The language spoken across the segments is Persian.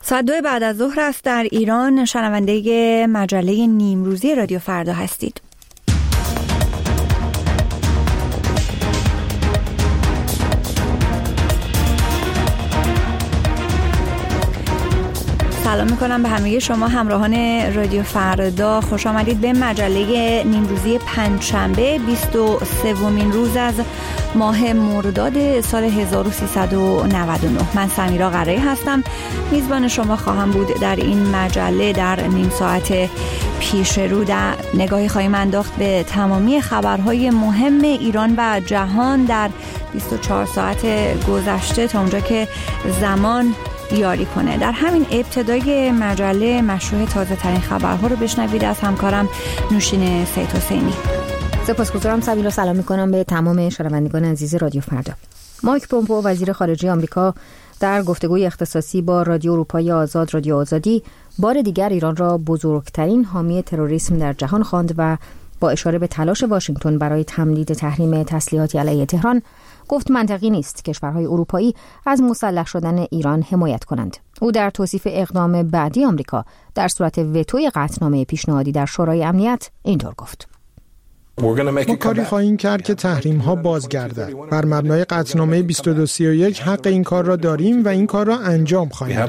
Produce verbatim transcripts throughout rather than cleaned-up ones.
ساعت دو بعد از ظهر است در ایران. شنونده مجله نیمروزی رادیو فردا هستید. سلام میکنم به همه شما همراهان رادیو فردا. خوش آمدید به مجله نیمروزی پنجشنبه بیست و سومین روز از ماه مرداد سال هزار و سیصد و نود و نه. من سمیرا قره‌ای هستم، میزبان شما خواهم بود در این مجله. در نیم ساعت پیش رو در نگاهی خواهیم انداخت به تمامی خبرهای مهم ایران و جهان در بیست و چهار ساعت گذشته تا اونجا که زمان یاری کنه. در همین ابتدای مجله مشروع تازه ترین خبرها رو بشنوید از همکارم نوشین سید حسینی. سپاسگزارم سمیرا. سلام میکنم به تمام شنوندگان عزیز رادیو فردا. مایک پومپئو وزیر خارجه آمریکا در گفتگوی اختصاصی با رادیو اروپای آزاد رادیو آزادی بار دیگر ایران را بزرگترین حامی تروریسم در جهان خواند و با اشاره به تلاش واشنگتن برای تمدید تحریم تسلیحاتی علیه تهران گفت منطقی نیست کشورهای اروپایی از مسلح شدن ایران حمایت کنند. او در توصیف اقدام بعدی آمریکا در صورت وتوی قطعنامه پیشنهادی در شورای امنیت اینطور گفت: ما کاری خواهیم کرد که تحریم ها بازگردد. بر مبنای قطعنامه بیست و دو سی و یک حق این کار را داریم و این کار را انجام خواهیم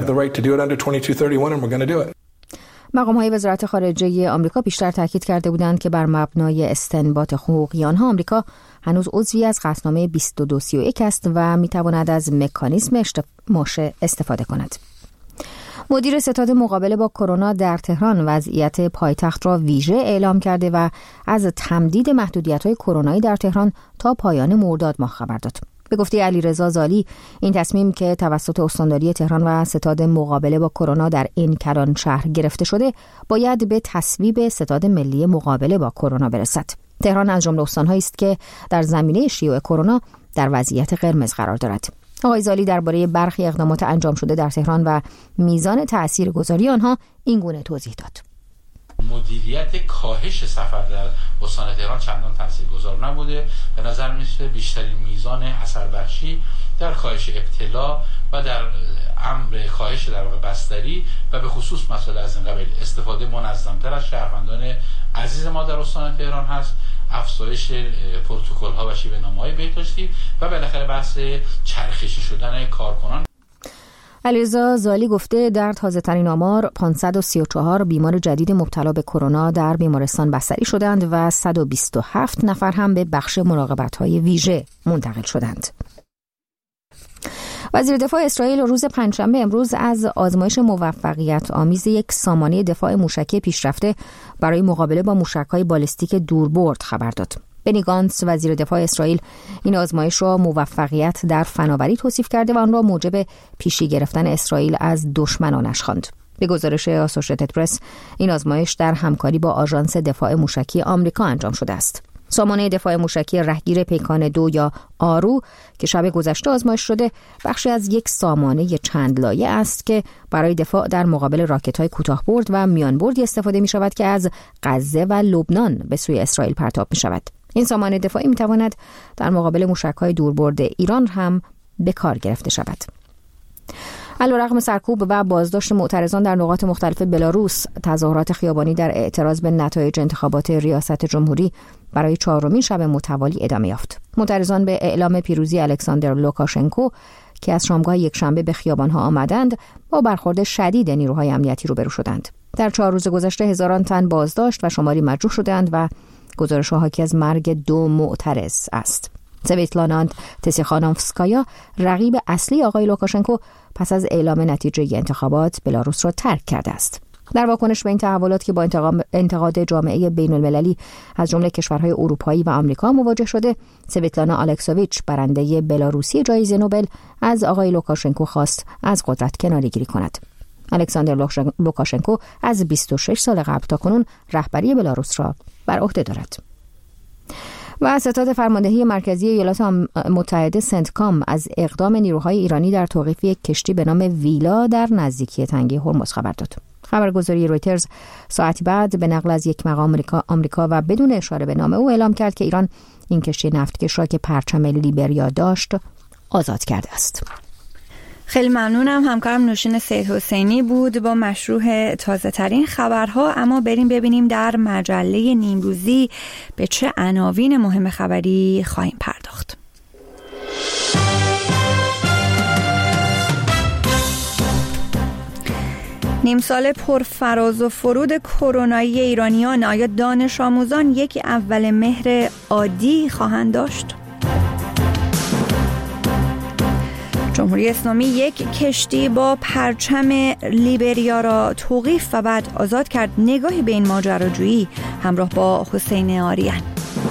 داد. مقام‌های وزارت خارجه آمریکا بیشتر تاکید کرده بودند که بر مبنای استنباط حقوقی آنها آمریکا هنوز عضوی از قطعنامه بیست و دو سی و یک است و میتواند از مکانیزم ماشه استفاده کند. مدیر ستاد مقابله با کرونا در تهران وضعیت پایتخت را ویژه اعلام کرده و از تمدید محدودیت‌های کرونایی در تهران تا پایان مرداد ماه خبر داد. به گفته علیرضا زالی، این تصمیم که توسط استانداری تهران و ستاد مقابله با کرونا در این کلان شهر گرفته شده، باید به تصویب ستاد ملی مقابله با کرونا برسد. تهران از جمله استان‌هایی است که در زمینه شیوع کرونا در وضعیت قرمز قرار دارد. آقای زالی درباره برخی اقدامات انجام شده در تهران و میزان تاثیرگذاری آنها این گونه توضیح داد: مدیریت کاهش سفر در استان تهران چندان تاثیرگذار نبوده. به نظر میسه بیشترین میزان اثر بخشی در کاهش ابتلا و در امر کاهش در واقع بستری و به خصوص مسائل از این قبیل استفاده منظمتر از شهروندان عزیز ما در استان تهران هست، افزایش پروتکل ها و شیوه نامه‌های بهداشتی و بالاخره بحث چرخشی شدن کارکنان. علیرضا زالی گفته در تازه ترین آمار پانصد و سی و چهار بیمار جدید مبتلا به کرونا در بیمارستان بستری شدند و صد و بیست و هفت نفر هم به بخش مراقبت‌های ویژه منتقل شدند. وزیر دفاع اسرائیل روز پنجشنبه امروز از آزمایش موفقیت آمیز یک سامانه دفاع موشکی پیشرفته برای مقابله با موشک‌های بالستیک دوربرد خبر داد. بنی گانتس وزیر دفاع اسرائیل این آزمایش را موفقیت در فناوری توصیف کرده و آن را موجب پیشی گرفتن اسرائیل از دشمنانش خواند. به گزارش آسوشیتد پرس این آزمایش در همکاری با آژانس دفاع موشکی آمریکا انجام شده است. سامانه دفاع موشکی رهگیر پیکان دو یا آرو که شب گذشته آزمایش شده بخشی از یک سامانه چند لایه است که برای دفاع در مقابل راکت‌های کوتاه‌برد و میانبردی استفاده می‌شود که از غزه و لبنان به سوی اسرائیل پرتاب می‌شود. این سامانه دفاعی می‌تواند در مقابل موشک‌های دوربرد ایران هم به کار گرفته شود. علیرغم سرکوب و بازداشت معترضان در نقاط مختلف بلاروس، تظاهرات خیابانی در اعتراض به نتایج انتخابات ریاست جمهوری برای چهارمین شب متوالی ادامه یافت. معترضان به اعلام پیروزی الکساندر لوکاشنکو که از شامگاه یکشنبه به خیابان‌ها آمدند، با برخورد شدید نیروهای امنیتی روبرو شدند. در چهار روز گذشته هزاران تن بازداشت و شماری مجروح شدند و گزارش‌ها حاکی از مرگ دو معترض است. سویتلانا تسیخانوفسکایا رقیب اصلی آقای لوکاشنکو پس از اعلام نتیجه انتخابات بلاروس را ترک کرده است. در واکنش به این تحولات که با انتقاد جامعه بین المللی از جمله کشورهای اروپایی و آمریکا مواجه شده، سویتلانا الکسوویچ برنده بلاروسی جایزه نوبل از آقای لوکاشنکو خواست از قدرت کناره‌گیری کند. الکساندر لوکاشنکو از بیست و شش سال قبل تا کنون رهبری بلاروس را بر عهده دارد. و ستاد فرماندهی مرکزی ایالات متحده سنتکام از اقدام نیروهای ایرانی در توقیف یک کشتی به نام ویلا در نزدیکی تنگه هرمز خبر داد. خبرگزاری رویترز ساعتی بعد به نقل از یک مقام آمریکا, آمریکا و بدون اشاره به نام او اعلام کرد که ایران این کشتی نفتکش را که پرچم لیبریا داشت آزاد کرده است. خیلی ممنونم. همکارم نوشین سید حسینی بود با مشروع تازه ترین خبرها. اما بریم ببینیم در مجله نیمروزی به چه عناوین مهم خبری خواهیم پرداخت. نیم سال پرفراز و فرود کرونایی ایرانیان، آیا دانش آموزان یک اول مهر عادی خواهند داشت؟ جمهوری اسلامی یک کشتی با پرچم لیبریا را توقیف و بعد آزاد کرد. نگاهی به این ماجراجویی همراه با حسین آریان.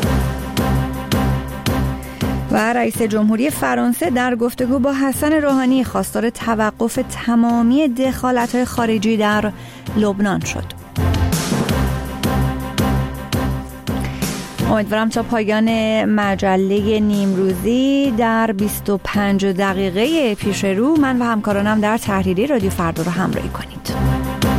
و رئیس جمهوری فرانسه در گفتگو با حسن روحانی خواستار توقف تمامی دخالت‌های خارجی در لبنان شد. امیدوارم تا پایان مجله نیمروزی در بیست و پنج دقیقه پیش رو من و همکارانم در تحریری رادیو فردا رو همراهی کنید.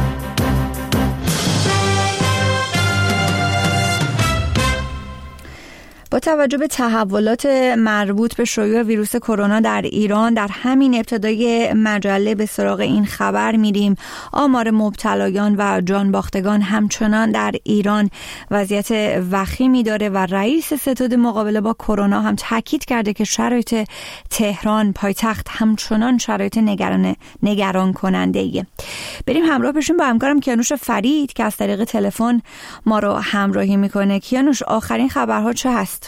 با توجه به تحولات مربوط به شیوع ویروس کرونا در ایران، در همین ابتدای مجله به سراغ این خبر میریم. آمار مبتلایان و جانباختگان همچنان در ایران وضعیت وخیمی داره و رئیس ستاد مقابله با کرونا هم تاکید کرده که شرایط تهران پایتخت همچنان شرایط نگران نگران کننده ایه. بریم همراه بشیم با همکارم کیانوش فرید که از طریق تلفن ما رو همراهی میکنه. کیانوش، آخرین خبرها چه هست؟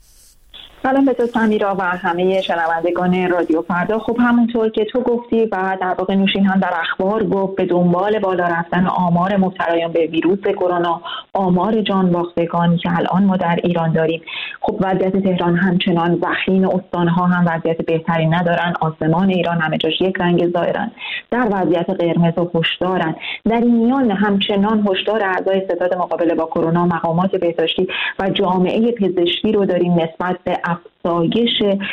سلام به تو سمیرا و همه شنوندگان رادیو فردا. خب همونطور که تو گفتی و در واقع نوشین هم در اخبار گفت، به دنبال بالا رفتن آمار مبتلایان به ویروس کرونا، آمار جان باختگانی که الان ما در ایران داریم، خب وضعیت تهران همچنان وخیم، استانها هم وضعیت بهتری ندارن، آسمان ایران همه جاش یک رنگ ظاهرن در وضعیت قرمز و هشدارن. در این میان همچنان هشدار اعضای ستاد مقابله با کرونا، مقامات بهداشتی و جامعه پزشکی رو داریم نسبت به افزایش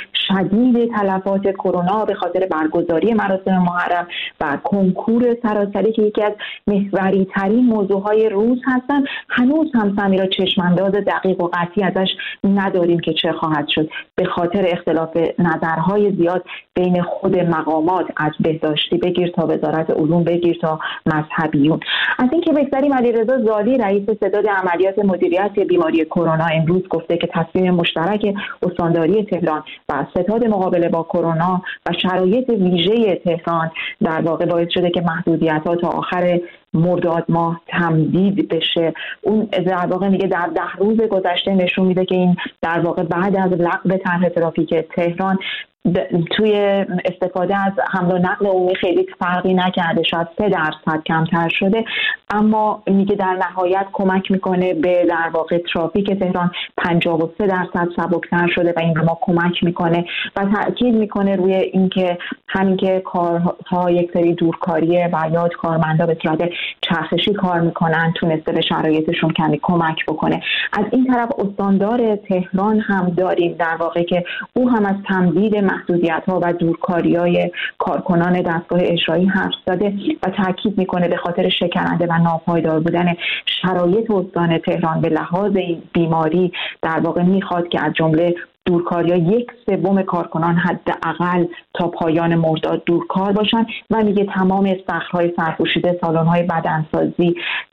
شدید تلفات کرونا به خاطر برگزاری مراسم محرم و کنکور سراسری که یکی از محوری ترین موضوعهای روز هستن. هنوز هم سمیرا چشمانداز دقیق و قطعی ازش نداریم که چه خواهد شد به خاطر اختلاف نظرهای زیاد بین خود مقامات، از بهداشتی بگیر تا وزارت علوم بگیر تا مذهبیون. از اینکه بگذریم، علیرضا زالی رئیس ستاد عملیات مدیریت بیماری کرونا امروز گفته که تصمیم مشترک استانداری تهران و ستاد مقابله با کرونا و شرایط ویژه تهران در واقع باعث شده که محدودیت‌ها تا آخر مرداد ماه تمدید بشه. اون در واقع میگه در ده روز گذشته نشون میده که این در واقع بعد از لغو طرح ترافیک تهران توی استفاده از حمل و نقل عمومی خیلی فرقی نکرده، شاید سه درصد کمتر شده، اما میگه در نهایت کمک میکنه به در واقع ترافیک تهران پنجاه و سه درصد سبکتر شده و این به ما کمک میکنه و تاکید میکنه روی اینکه همین که کارها یک سری دورکاریه و یا کارمندا به صورت چرخشی کار میکنن تونسته به شرایطشون کمی کمک بکنه. از این طرف استاندار تهران هم داریم در واقع که او هم از تمدید محدودیت‌ها و دورکاری‌های کارکنان دستگاه اجرایی حرف زده و تاکید میکنه به خاطر شکننده و ناپایدار بودن شرایط استان تهران به لحاظ این بیماری در واقع میخواد که از جمله دورکاریا یک سوم کارکنان حداقل تا پایان مرداد دورکار باشن و میگه تمام استخرهای سرپوشیده، سالن‌های بدنسازی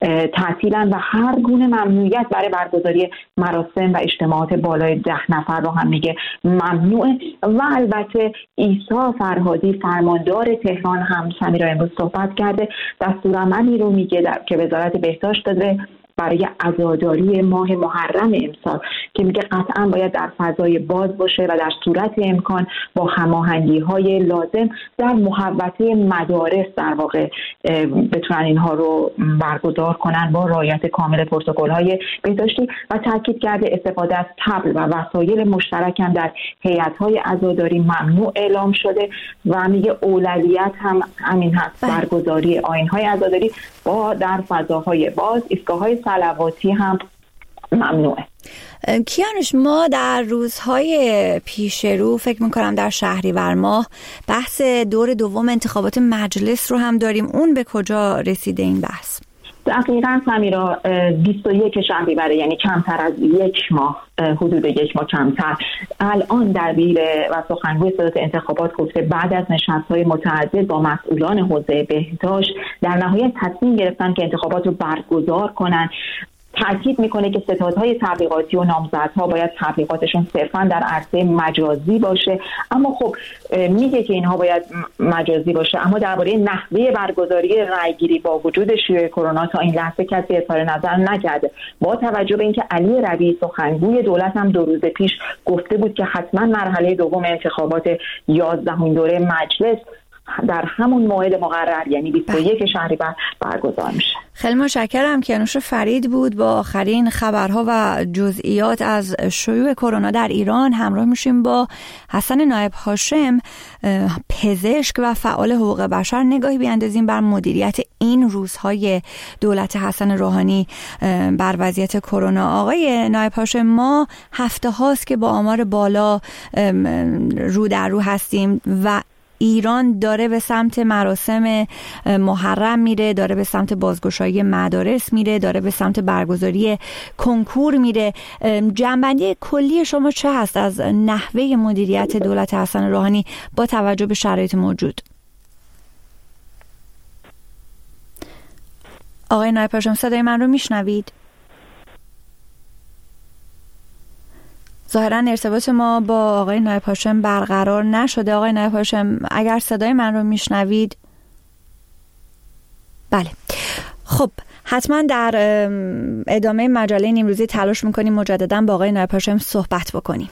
تعطیلن و هر گونه ممنوعیت برای برگزاری مراسم و اجتماعات بالای ده نفر رو هم میگه ممنوعه. و البته عیسی فرهادی فرماندار تهران هم سمیرا امروز صحبت کرده، دستورالعملی رو میگه در که وزارت بهداشت داده برای عزاداری ماه محرم امسال که میگه قطعا باید در فضای باز باشه و در صورت امکان با هماهنگی‌های لازم در محوطه مدارس در واقع بتونن اینها رو برگزار کنن با رعایت کامل پروتکل‌های بهداشتی و تاکید کرده استفاده از طبل و وسایل مشترک هم در هیئت‌های عزاداری ممنوع اعلام شده و میگه اولویت هم همین هست، برگزاری آیین‌های عزاداری با در فضاهای باز. ایستگاه‌های صلواتی هم ممنوعه. کیانوش، ما در روزهای پیش رو فکر میکنم در شهریور ماه بحث دور دوم انتخابات مجلس رو هم داریم. اون به کجا رسیده این بحث؟ دقیقاً سمیرا، بیست و یک شهریور، یعنی کمتر از یک ماه، حدود یک ماه کمتر، الان دبیر و سخنگوی صدات انتخابات گفته بعد از نشست‌های متعدد با مسئولان حوزه بهداشت در نهایت تصمیم گرفتن که انتخابات رو برگزار کنن. تاکید میکنه که ستادهای تبلیغاتی و نامزدها باید تبلیغاتشون صرفا در عرصه مجازی باشه، اما خب میگه که اینها باید مجازی باشه، اما درباره نحوه برگزاری رأیگیری با وجود شیوع کرونا تا این لحظه کسی اظهار نظر نکرده. با توجه به اینکه علی ربیعی سخنگوی دولت هم دو روز پیش گفته بود که حتما مرحله دوم انتخابات یازدهمین دوره مجلس در همون موعد مقرر، یعنی بیست و یک شهریور برگزار میشه. خیلی متشکرم. کیانوش فرید بود با آخرین خبرها و جزئیات از شیوع کرونا در ایران. همراه میشیم با حسن نایب هاشم، پزشک و فعال حقوق بشر. نگاهی بیاندازیم بر مدیریت این روزهای دولت حسن روحانی بر وضعیت کرونا. آقای نایب هاشم، ما هفته هاست که با آمار بالا رو در رو هستیم و ایران داره به سمت مراسم محرم میره، داره به سمت بازگشایی مدارس میره، داره به سمت برگزاری کنکور میره. جنبندی کلی شما چه هست از نحوه مدیریت دولت حسن روحانی با توجه به شرایط موجود؟ آقای نایب هاشم، صدای من رو میشنوید؟ ظاهرا ارتباط ما با آقای نایب هاشم برقرار نشده. آقای نایب هاشم، اگر صدای من رو میشنوید؟ بله. خب حتما در ادامه مجله نیمروزی تلاش میکنیم مجددا با آقای نایب هاشم صحبت بکنیم.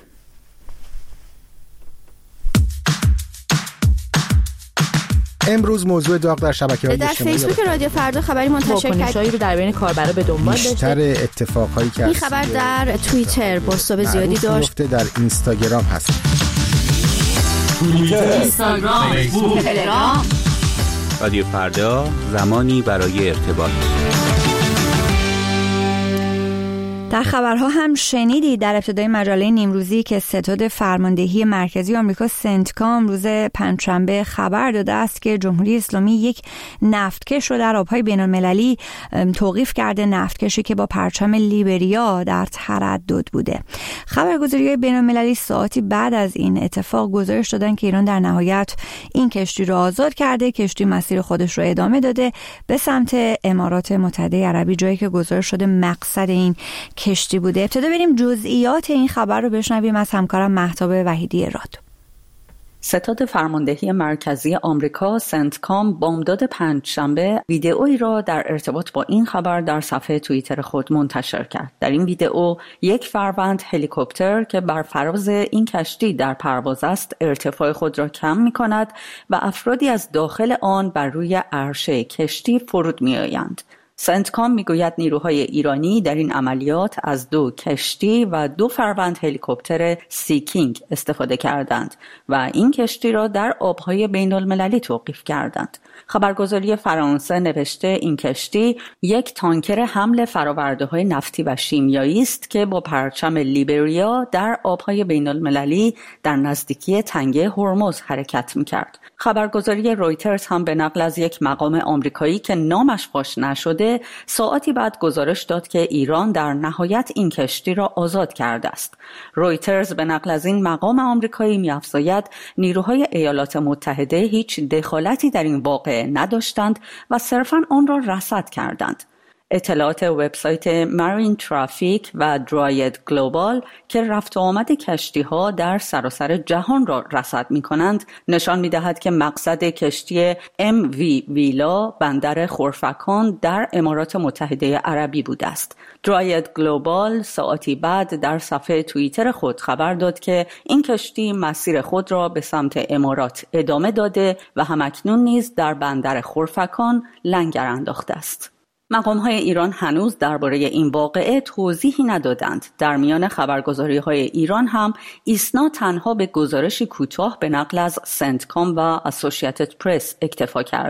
امروز موضوع داغ در شبکه‌های اجتماعی در فیسبوک رادیو فردا خبری منتشر کرد رو در بین کاربرا به دنبال داشته. بیشتر اتفاقایی که این خبر در توییتر بازتاب زیادی داشت. در اینستاگرام هست. توییتر، اینستاگرام، فیسبوک، تلگرام. رادیو فردا، زمانی برای ارتباط. در خبرها هم شنیدید در ابتدای مجله نیمروزی که ستاد فرماندهی مرکزی آمریکا سنتکام روز پنجشنبه خبر داده است که جمهوری اسلامی یک نفتکش رو در آبهای بین‌المللی توقیف کرده، نفتکشی که با پرچم لیبریا در تردد بوده. خبرگزاری‌های بین‌المللی ساعتی بعد از این اتفاق گزارش دادن که ایران در نهایت این کشتی رو آزاد کرده. کشتی مسیر خودش رو ادامه داده به سمت امارات متحده عربی، جایی که گزارش شده مقصد این کشتی بوده. ابتدا بریم جزئیات این خبر رو بشنویم از همکارم مهتاب وحیدی راد. ستاد فرماندهی مرکزی آمریکا سنتکام بامداد پنجشنبه ویدئویی را در ارتباط با این خبر در صفحه توییتر خود منتشر کرد. در این ویدئو یک فروند هلیکوپتر که بر فراز این کشتی در پرواز است ارتفاع خود را کم می کند و افرادی از داخل آن بر روی عرشه کشتی فرود می آیند. سنتکام میگوید نیروهای ایرانی در این عملیات از دو کشتی و دو فروند هلیکوپتر سیکینگ استفاده کردند و این کشتی را در آبهای بین المللی توقیف کردند. خبرگزاری فرانسه نوشته این کشتی یک تانکر حمل فرآورده‌های نفتی و شیمیایی است که با پرچم لیبریا در آبهای بین المللی در نزدیکی تنگه هرمز حرکت می‌کرد. خبرگزاری رویترز هم به نقل از یک مقام آمریکایی که نامش فاش نشده ساعتی بعد گزارش داد که ایران در نهایت این کشتی را آزاد کرده است. رویترز به نقل از این مقام آمریکایی می‌افزاید نیروهای ایالات متحده هیچ دخالتی در این واقعه نداشتند و صرفاً آن را رصد کردند. اطلاعات وبسایت مارین ترافیک و دراید گلوبال که رفت و آمد کشتی‌ها در سراسر جهان را رصد می‌کنند نشان می‌دهد که مقصد کشتی ام وی ویلا بندر خرفکان در امارات متحده عربی بوده است. دراید گلوبال ساعتی بعد در صفحه توییتر خود خبر داد که این کشتی مسیر خود را به سمت امارات ادامه داده و همکنون نیز در بندر خرفکان لنگر انداخته است. مقام‌های ایران هنوز درباره این واقعه توضیحی ندادند. در میان خبرگزاری‌های ایران هم ایسنا تنها به گزارشی کوتاه به نقل از سنتکام و اسوسییتد پرس اکتفا کرده.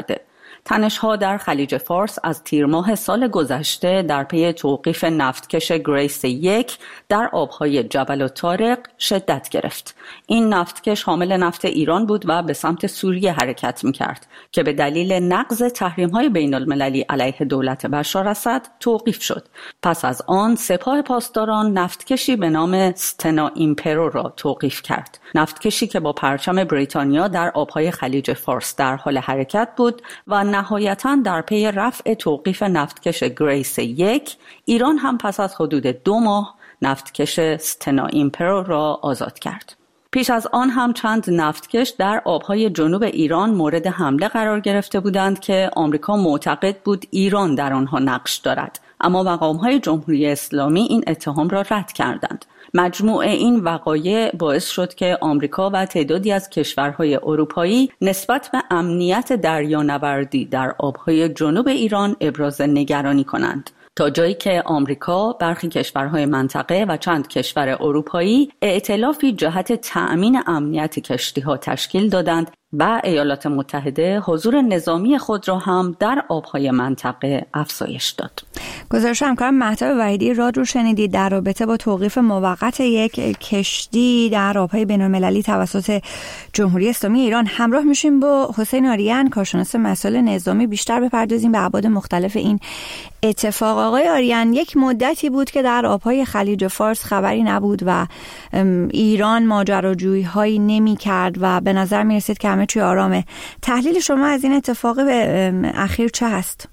تنش‌ها در خلیج فارس از تیر ماه سال گذشته در پی توقیف نفتکش گریس یک در آبهای جبل الطارق شدت گرفت. این نفتکش حامل نفت ایران بود و به سمت سوریه حرکت می‌کرد که به دلیل نقض تحریم‌های بین‌المللی علیه دولت بشار اسد توقیف شد. پس از آن سپاه پاسداران نفتکشی به نام استنا ایمپرو را توقیف کرد. نفتکشی که با پرچم بریتانیا در آبهای خلیج فارس در حال حرکت بود و نهایتاً در پی رفع توقیف نفتکش گریس یک، ایران هم پس از حدود دو ماه نفتکش استنا ایمپرو را آزاد کرد. پیش از آن هم چند نفتکش در آبهای جنوب ایران مورد حمله قرار گرفته بودند که آمریکا معتقد بود ایران در آنها نقش دارد، اما مقام‌های جمهوری اسلامی این اتهام را رد کردند. مجموع این وقایع باعث شد که آمریکا و تعدادی از کشورهای اروپایی نسبت به امنیت دریانوردی در آبهای جنوب ایران ابراز نگرانی کنند، تا جایی که آمریکا، برخی کشورهای منطقه و چند کشور اروپایی ائتلافی جهت تأمین امنیت کشتی‌ها تشکیل دادند و ایالات متحده حضور نظامی خود را هم در آبهای منطقه افزایش داد. گزارش همکارم مهتاب وحیدی راد رو شنیدید در رابطه با توقیف موقت یک کشتی در آبهای بین‌المللی توسط جمهوری اسلامی ایران. همراه میشیم با حسین آریان، کارشناس مسائل نظامی، بیشتر بپردازیم به ابعاد مختلف این اتفاق. آقای آریان، یک مدتی بود که در آبهای خلیج فارس خبری نبود و ایران ماجراجویی هایی نمی کرد و به نظر می رسید که همه چی آرامه. تحلیل شما از این اتفاق اخیر چه هست؟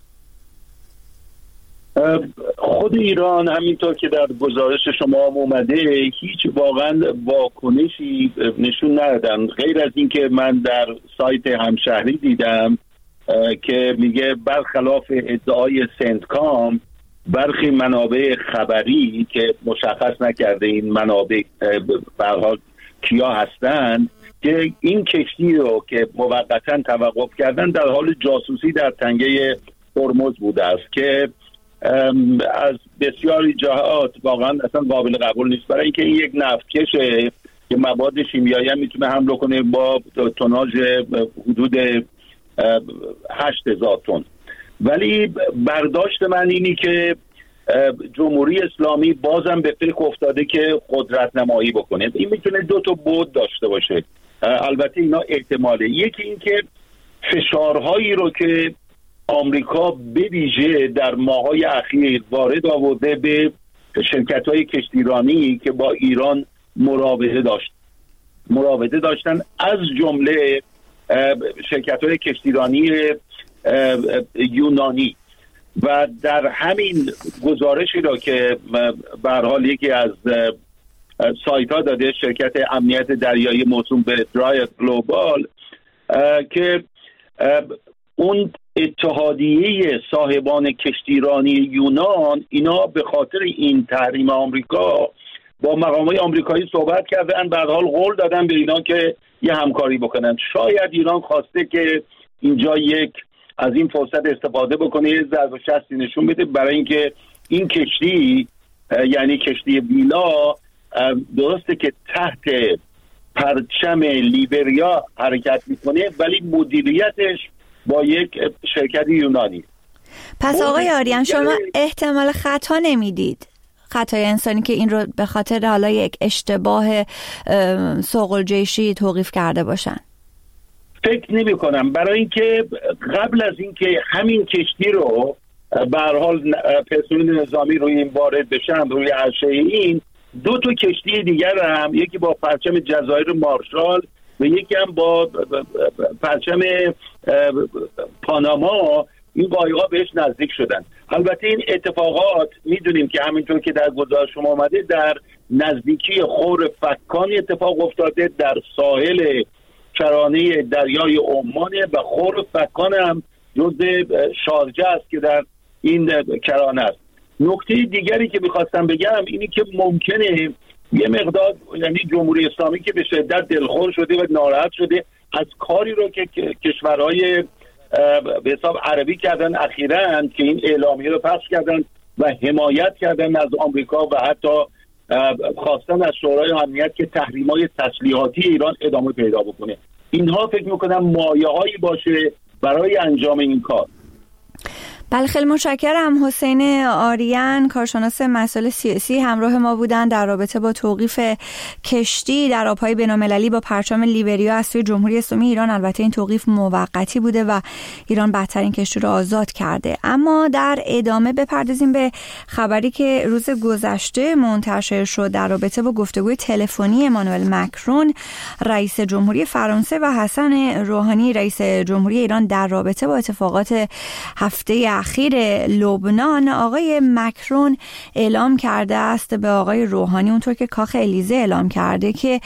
خود ایران همینطور که در گزارش شما هم اومده هیچ واقعا واکنشی نشون ندادن، غیر از این که من در سایت همشهری دیدم که میگه برخلاف ادعای سنتکام برخی منابع خبری که مشخص نکرده این منابع به هر حال کیا هستند، که این کشتی رو که موقتا توقف کردن در حال جاسوسی در تنگه هرمز بوده است که از بسیاری جهات واقعا اصلا قابل قبول نیست، برای اینکه این یک نفتکشه که مواد شیمیایی هم میتونه حمل کنه با توناژ حدود هشت هزار تن. ولی برداشت من اینی که جمهوری اسلامی بازم به فکر افتاده که قدرت نمایی بکنه. این میتونه دو تا بعد داشته باشه، البته اینا احتماله. یکی این که فشارهایی رو که آمریکا به ویژه در ماه‌های اخیر وارد آورده به شرکت‌های کشتیرانی که با ایران مراوده داشت مراوده داشتن از جمله شرکت‌های کشتیرانی یونانی، و در همین گزارشی را که به هر حال یکی از سایت‌ها داده، شرکت امنیت دریایی موسوم به درایت گلوبال، که اون اتحادیه صاحبان کشتیرانی یونان اینا به خاطر این تحریم آمریکا با مقامات آمریکایی صحبت کردن، به هر حال قول دادن به اینا که یه همکاری بکنن. شاید ایران خواسته که اینجا یک از این فرصت استفاده بکنه، یه ضرب و شستی نشون بده برای اینکه این کشتی، یعنی کشتی ویلا، درسته که تحت پرچم لیبریا حرکت میکنه ولی مدیریتش با یک شرکت یونانی. پس آقای آریان شما احتمال خطا نمیدید، خطای انسانی که این رو به خاطر حالا یک اشتباه سوق الجیشی توقیف کرده باشن؟ فکر نمی کنم، برای اینکه قبل از اینکه همین کشتی رو به هر حال پرسنل نظامی روی این وارد بشن روی عرشه این، دو تا کشتی دیگر هم، یکی با پرچم جزایر مارشال و یکی هم با پرچم پاناما، این قایق‌ها بهش نزدیک شدن. البته این اتفاقات میدونیم که همینطور که در گزارش شما آمده در نزدیکی خور فکان اتفاق افتاده، در ساحل کرانه دریای عمان، و خور فکان هم جزء شارجه است که در این کرانه است. نکته دیگری که میخواستم بگم اینی که ممکنه یه مقدار، یعنی جمهوری اسلامی که به شدت دلخور شده و ناراحت شده از کاری رو که کشورهای به حساب عربی کردن اخیراً، که این اعلامیه رو پخش کردن و حمایت کردن از آمریکا و حتی خواستن از شورای امنیت که تحریم‌های تسلیحاتی ایران ادامه پیدا بکنه. اینها فکر میکنم مایه‌هایی باشه برای انجام این کار. بله، خیلی متشکرم. حسین آریان، کارشناس مسائل سیاسی، همراه ما بودن در رابطه با توقیف کشتی در آبهای بین‌المللی با پرچم لیبریا از سوی جمهوری اسلامی ایران. البته این توقیف موقتی بوده و ایران بدترین کشتی رو آزاد کرده. اما در ادامه بپردازیم به خبری که روز گذشته منتشر شد در رابطه با گفتگوی تلفنی امانوئل مکرون رئیس جمهوری فرانسه و حسن روحانی رئیس جمهوری ایران در رابطه با اتفاقات هفته اخیر لبنان. آقای مکرون اعلام کرده است به آقای روحانی، اونطور که کاخ الیزه اعلام کرده، که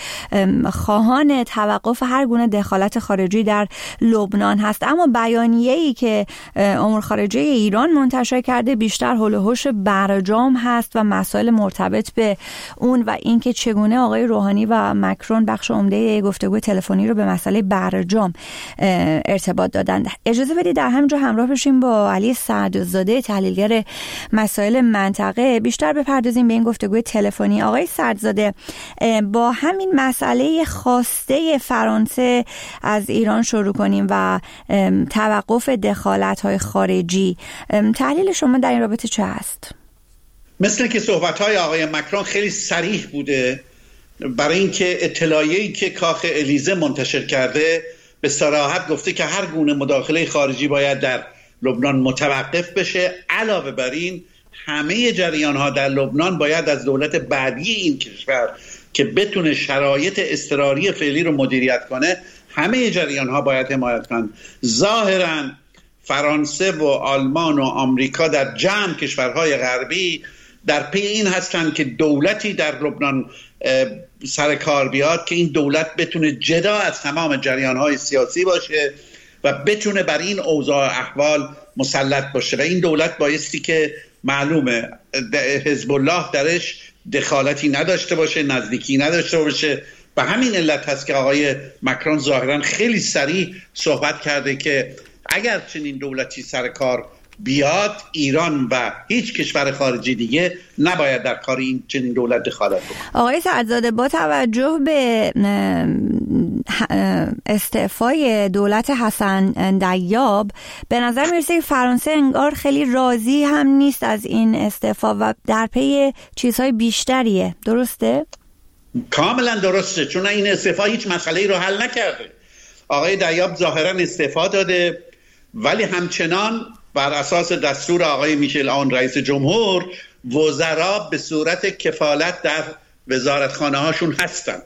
خواهان توقف هر گونه دخالت خارجی در لبنان هست. اما بیانیه‌ای که امور خارجه ایران منتشر کرده بیشتر حول و حوش برجام هست و مسائل مرتبط به اون و اینکه چگونه آقای روحانی و مکرون بخش عمده گفتگوی تلفنی رو به مسئله برجام ارتباط دادند. اجازه بدید در همینجا همراه بشیم با علی سعدزاده، تحلیلگر مسائل منطقه، بیشتر بپردازیم به این گفتگوی تلفنی. آقای سعدزاده، با همین مسئله خواسته فرانسه از ایران شروع کنیم و توقف دخالت‌های خارجی، تحلیل شما در این رابطه چه هست؟ مثل که صحبت‌های آقای مکرون خیلی صریح بوده برای اینکه اطلاعیه‌ای که کاخ الیزه منتشر کرده به صراحت گفته که هر گونه مداخله خارجی باید در لبنان متوقف بشه. علاوه بر این همه جریان ها در لبنان باید از دولت بعدی این کشور که بتونه شرایط اضطراری فعلی رو مدیریت کنه، همه جریان ها باید حمایت کنن. ظاهرا فرانسه و آلمان و آمریکا در جمع کشورهای غربی در پی این هستن که دولتی در لبنان سر کار بیاد که این دولت بتونه جدا از تمام جریان های سیاسی باشه و بتونه بر این اوضاع احوال مسلط باشه. و این دولت بایستی که معلومه حزب الله درش دخالتی نداشته باشه، نزدیکی نداشته باشه. و همین علت هست که آقای مکرون ظاهرا خیلی صریح صحبت کرده که اگر چنین دولتی سر کار بیاد، ایران و هیچ کشور خارجی دیگه نباید در کار این چنین دولت دخالت کنه. آقای سعدزاده، با توجه به استعفای دولت حسن دیاب به نظر میرسه که فرانسه انگار خیلی راضی هم نیست از این استعفا و در پی چیزهای بیشتریه. درسته؟ کاملا درسته، چون این استعفا هیچ مسئله‌ای رو حل نکرده. آقای دیاب ظاهرا استعفا داده ولی همچنان بر اساس دستور آقای میشل آن رئیس جمهور وزرا به صورت کفالت در وزارتخانه هاشون هستن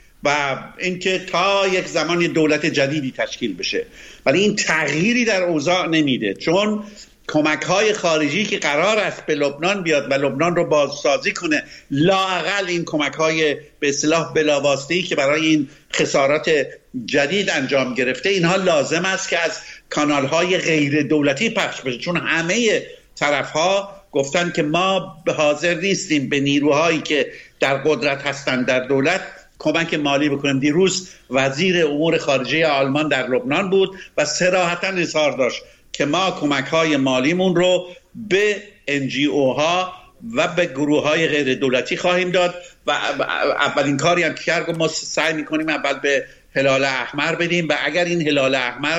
و اینکه تا یک زمان دولت جدیدی تشکیل بشه. ولی این تغییری در اوضاع نمیده، چون کمک‌های خارجی که قرار است به لبنان بیاد و لبنان رو بازسازی کنه، لااقل این کمک‌های به اصطلاح بلاواسطه‌ای که برای این خسارات جدید انجام گرفته، اینها لازم است که از کانال‌های غیر دولتی پخش بشه، چون همه طرف‌ها گفتن که ما به حاضر نیستیم به نیروهایی که در قدرت هستند در دولت کمک مالی بکنیم. دیروز وزیر امور خارجه آلمان در لبنان بود و صراحتاً اظهار داشت که ما کمک‌های مالیمون رو به ان جی او ها و به گروه‌های غیر دولتی خواهیم داد و اولین کاری هم که کرد ما سعی می‌کنیم اول به هلال احمر بدیم و اگر این هلال احمر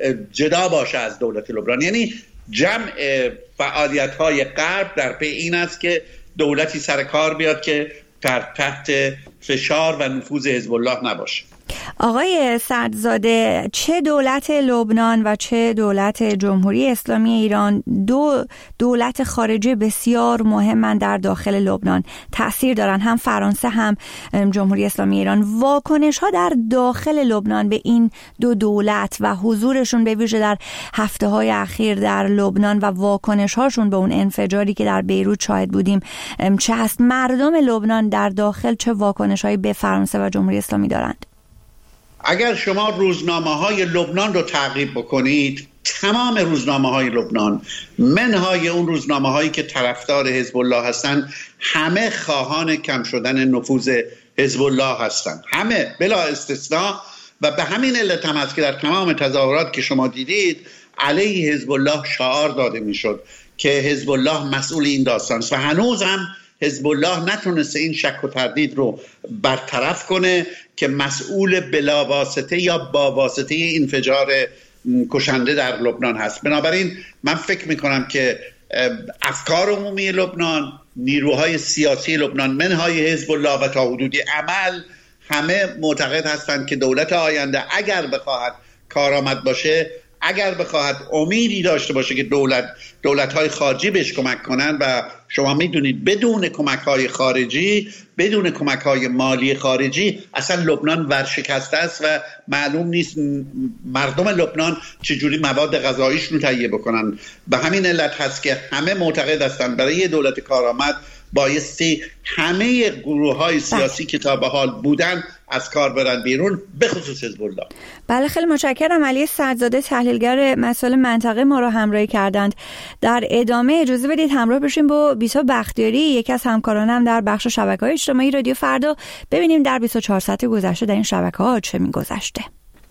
جدا باشه از دولت لبنان. یعنی جمع فعالیت‌های غرب در پی این است که دولتی سر کار بیاد که در تحت فشار و نفوذ حزب الله نباشه. آقای سعدزاده، چه دولت لبنان و چه دولت جمهوری اسلامی ایران دو دولت خارجی بسیار مهمن در داخل لبنان، تأثیر دارن، هم فرانسه هم جمهوری اسلامی ایران. واکنش ها در داخل لبنان به این دو دولت و حضورشون به ویژه در هفته های اخیر در لبنان و واکنش هاشون به اون انفجاری که در بیروت شاهد بودیم چه هست؟ مردم لبنان در داخل چه واکنش هایی به فرانسه و جمهوری اسلامی دارند؟ اگر شما روزنامه های لبنان رو تعقیب بکنید، تمام روزنامه های لبنان منهای اون روزنامه هایی که طرفدار حزب الله هستن، همه خواهان کم شدن نفوذ حزب الله هستن، همه بلا استثناء. و به همین علت هم هست که در تمام تظاهرات که شما دیدید علیه حزب الله شعار داده میشد که حزب الله مسئول این داستان است و هنوز هم حزب الله نتونسته این شک و تردید رو برطرف کنه که مسئول بلا واسطه یا با واسطه انفجار کشنده در لبنان هست. بنابراین من فکر میکنم که افکار عمومی لبنان، نیروهای سیاسی لبنان منهای حزب الله و تا حدودی عمل همه معتقد هستند که دولت آینده اگر بخواهد کارآمد باشه، اگر بخواهد امیدی داشته باشه که دولت دولت‌های خارجی بهش کمک کنن، و شما میدونید بدون کمک‌های خارجی، بدون کمک‌های مالی خارجی اصلا لبنان ورشکسته است و معلوم نیست مردم لبنان چجوری مواد غذاییشون رو تهیه بکنن. به همین علت هست که همه معتقد هستند برای یه دولت کارآمد بایستی همه گروه‌های سیاسی که تا به حال بودن از کار برن بیرون، به خصوص حزب الله. بله، خیلی متشکرم. علی صدزاده تحلیلگر مسائل منطقه ما را همراهی کردند. در ادامه اجازه بدید همراه بشیم با بیسا بختیاری، یکی از همکارانم در بخش شبکه‌های اجتماعی رادیو فردا، ببینیم در بیست و چهار ساعت گذشته در این شبکه‌ها چه می‌گذشته.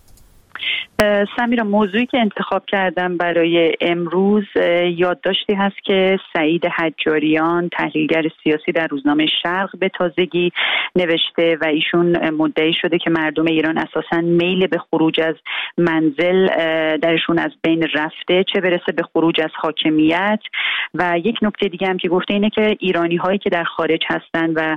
سمیرا، موضوعی که انتخاب کردم برای امروز یادداشتی هست که سعید حجاریان، تحلیلگر سیاسی در روزنامه شرق، به تازگی نوشته و ایشون مدعی شده که مردم ایران اساساً میل به خروج از منزل درشون از بین رفته، چه برسه به خروج از حاکمیت. و یک نکته دیگه هم که گفته اینه که ایرانی هایی که در خارج هستن و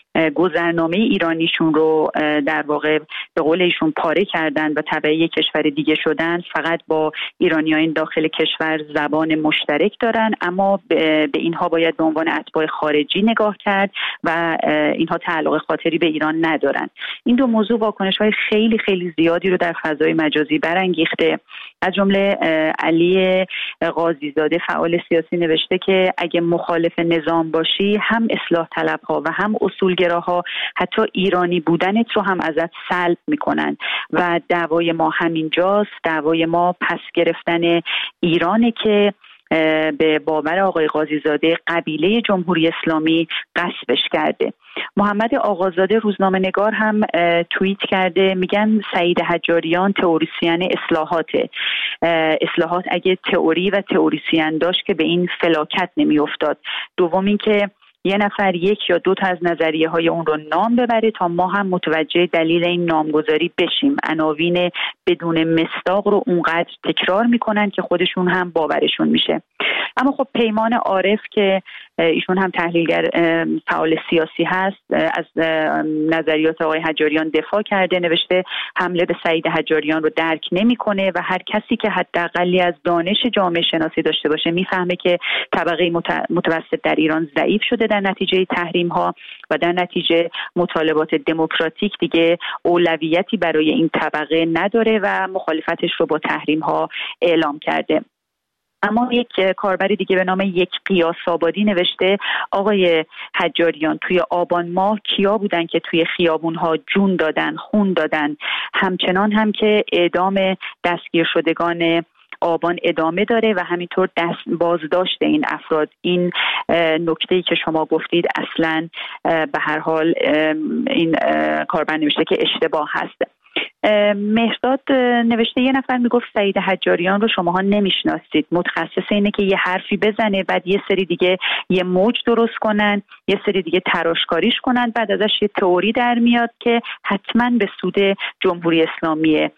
گذرنامه ایرانیشون رو در واقع به قول ایشون پاره کردن و تبعی کشور دیگه شدن، فقط با ایرانیان داخل کشور زبان مشترک دارن، اما به اینها باید به عنوان اتباع خارجی نگاه کرد و اینها تعلق خاطری به ایران ندارن. این دو موضوع واکنش‌های خیلی خیلی زیادی رو در فضای مجازی برانگیخته. از جمله علی قاضیزاده، فعال سیاسی، نوشته که اگه مخالف نظام باشی، هم اصلاح طلب‌ها و هم اصولگراها حتی ایرانی بودنت رو هم ازت سلب میکنن و دعوای ما همینجاست. دعوای ما پس گرفتن ایرانه که به باور آقای قاضیزاده قبیله جمهوری اسلامی غصبش کرده. محمد آقازاده، روزنامه نگار، هم توییت کرده، میگن سعید حجاریان تئوریسین اصلاحاته. اصلاحات اگه تئوری و تئوریسین داشت که به این فلاکت نمیافتاد. دوم این که یه نفر یک یا دو تا از نظریه های اون رو نام ببره تا ما هم متوجه دلیل این نامگذاری بشیم. عناوین بدون مصداق رو اونقدر تکرار میکنن که خودشون هم باورشون میشه. اما خب پیمان عارف که ایشون هم تحلیلگر فعال سیاسی هست، از نظریات آقای حجاریان دفاع کرده، نوشته حمله به سعید حجاریان رو درک نمیکنه و هر کسی که حداقلی از دانش جامعه شناسی داشته باشه میفهمه که طبقه متوسط در ایران ضعیف شده در نتیجه تحریم ها و در نتیجه مطالبات دموکراتیک دیگه اولویتی برای این طبقه نداره و مخالفتش رو با تحریم ها اعلام کرده. اما یک کاربر دیگه به نام یک قیاس آبادی نوشته آقای حجاریان، توی آبان ماه کیا بودن که توی خیابونها جون دادن، خون دادن؟ همچنان هم که اعدام دستگیر شدگان آبان ادامه داره و همینطور دست بازداشت این افراد. این نکته‌ای که شما گفتید اصلاً به هر حال این کاربر نوشته که اشتباه هست. مهرداد نوشته یه نفر میگفت سعید حجاریان رو شماها نمیشناسید، متخصص اینه که یه حرفی بزنه، بعد یه سری دیگه یه موج درست کنن، یه سری دیگه تراشکاریش کنن، بعد ازش یه تئوری در میاد که حتما به سود جمهوری اسلامیه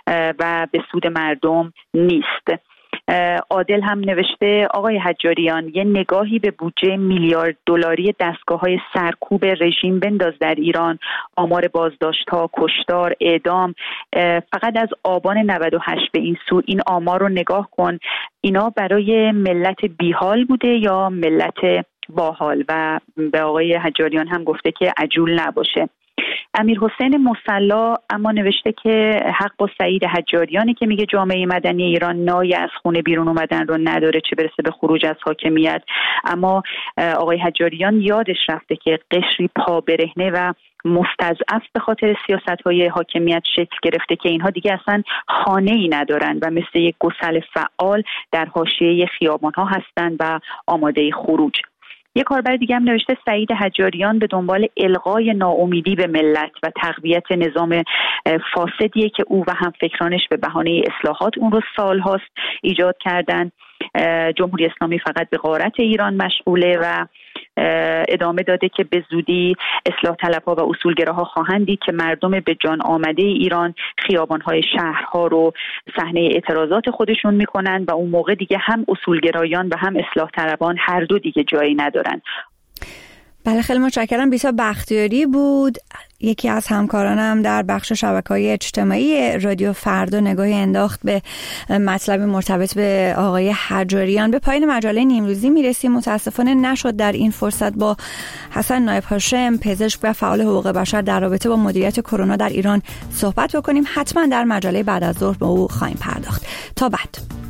و به سود مردم نیست. عادل هم نوشته آقای حجاریان یه نگاهی به بودجه میلیارد دلاری دستگاه‌های سرکوب رژیم بنداز در ایران، آمار بازداشت‌ها، کشتار، اعدام، فقط از آبان نود و هشت به این سو این آمار رو نگاه کن. اینا برای ملت بیحال بوده یا ملت باحال؟ و به آقای حجاریان هم گفته که عجول نباشه. امیر حسین مصلا اما نوشته که حق با سعید حجاریانی که میگه جامعه مدنی ایران نای از خونه بیرون اومدن رو نداره، چه برسه به خروج از حاکمیت. اما آقای حجاریان یادش رفته که قشری پا برهنه و مستضعف به خاطر سیاست‌های حاکمیت شکل گرفته که اینها دیگه اصلا خانه‌ای ندارن و مثل یک گسل فعال در حاشیه خیابان‌ها هستن و آماده خروج. یک کاربر دیگه هم نوشته سعید حجاریان به دنبال الغای ناامیدی به ملت و تقویت نظام فاسدیه که او و همفکرانش به بهانه اصلاحات اون رو سالهاست ایجاد کردن. جمهوری اسلامی فقط به غارت ایران مشغوله و ادامه داده که به زودی اصلاح طلبها و اصولگراها خواهند دید که مردم به جان آمده ایران خیابان‌های شهرها رو صحنه اعتراضات خودشون میکنن و اون موقع دیگه هم اصولگرایان و هم اصلاح طلبان هر دو دیگه جایی ندارن. بله خیلی متشکرم. بیسا بختیاری بود، یکی از همکارانم در بخش شبکه‌های اجتماعی رادیو فردا نگاهی انداخت به مطلب مرتبط به آقای حجاریان. به پایان مجله نیمروزی میرسیم. متاسفانه نشد در این فرصت با حسن نایب هاشم، پزشک و فعال حقوق بشر در رابطه با مدیریت کرونا در ایران صحبت بکنیم. حتما در مجله بعد از ظهر به او خواهیم پرداخت. تا بعد.